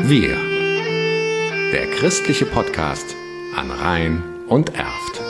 Wir, der christliche Podcast an Rhein und Erft.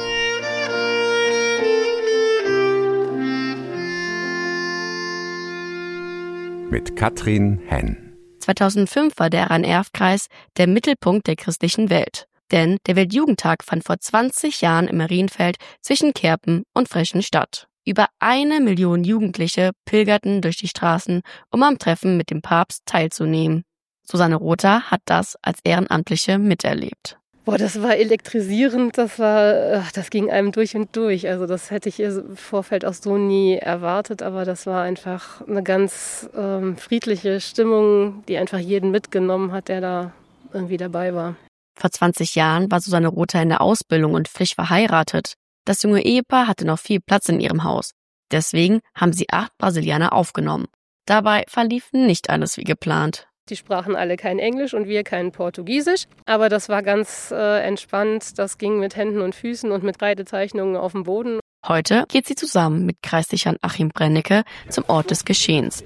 Mit Katrin Henn. 2005 war der Rhein-Erft-Kreis der Mittelpunkt der christlichen Welt. Denn der Weltjugendtag fand vor 20 Jahren im Marienfeld zwischen Kerpen und Frechen statt. Über 1 Million Jugendliche pilgerten durch die Straßen, um am Treffen mit dem Papst teilzunehmen. Susanne Rother hat das als Ehrenamtliche miterlebt. Das war elektrisierend, das ging einem durch und durch. Also das hätte ich im Vorfeld auch so nie erwartet, aber das war einfach eine ganz friedliche Stimmung, die einfach jeden mitgenommen hat, der da irgendwie dabei war. Vor 20 Jahren war Susanne Rother in der Ausbildung und frisch verheiratet. Das junge Ehepaar hatte noch viel Platz in ihrem Haus. Deswegen haben sie 8 Brasilianer aufgenommen. Dabei verlief nicht alles wie geplant. Die sprachen alle kein Englisch und wir kein Portugiesisch. Aber das war ganz entspannt. Das ging mit Händen und Füßen und mit Kreidezeichnungen auf dem Boden. Heute geht sie zusammen mit Kreisdichter Achim Brennecke zum Ort des Geschehens.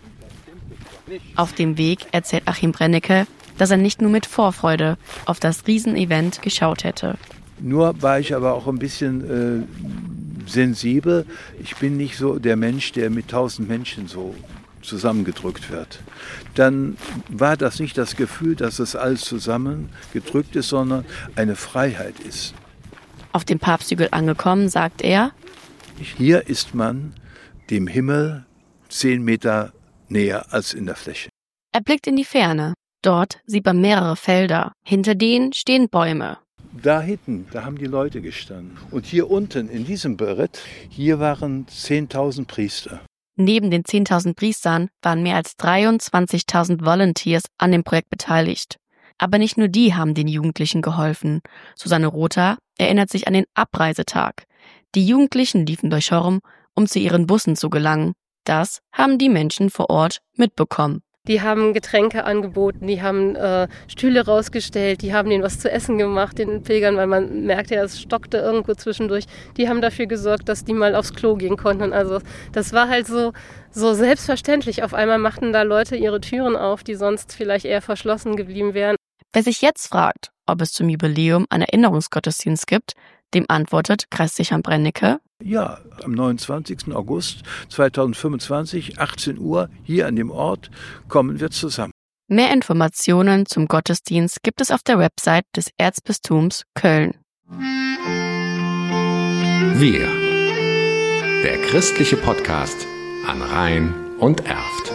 Auf dem Weg erzählt Achim Brennecke, dass er nicht nur mit Vorfreude auf das Riesenevent geschaut hätte. Nur war ich aber auch ein bisschen sensibel. Ich bin nicht so der Mensch, der mit 1000 Menschen so zusammengedrückt wird. Dann war das nicht das Gefühl, dass das alles zusammengedrückt ist, sondern eine Freiheit ist. Auf dem Papsthügel angekommen, sagt er: Hier ist man dem Himmel 10 Meter näher als in der Fläche. Er blickt in die Ferne. Dort sieht man mehrere Felder. Hinter denen stehen Bäume. Da hinten, da haben die Leute gestanden. Und hier unten in diesem Beritt, hier waren 10.000 Priester. Neben den 10.000 Priestern waren mehr als 23.000 Volunteers an dem Projekt beteiligt. Aber nicht nur die haben den Jugendlichen geholfen. Susanne Rother erinnert sich an den Abreisetag. Die Jugendlichen liefen durch Horm, um zu ihren Bussen zu gelangen. Das haben die Menschen vor Ort mitbekommen. Die haben Getränke angeboten, die haben Stühle rausgestellt, die haben denen was zu essen gemacht, den Pilgern, weil man merkte ja, es stockte irgendwo zwischendurch. Die haben dafür gesorgt, dass die mal aufs Klo gehen konnten. Also das war halt so selbstverständlich. Auf einmal machten da Leute ihre Türen auf, die sonst vielleicht eher verschlossen geblieben wären. Wer sich jetzt fragt, ob es zum Jubiläum einen Erinnerungsgottesdienst gibt, dem antwortet Kreisdichter Brennecke: Ja, am 29. August 2025, 18 Uhr, hier an dem Ort, kommen wir zusammen. Mehr Informationen zum Gottesdienst gibt es auf der Website des Erzbistums Köln. Wir, der christliche Podcast an Rhein und Erft.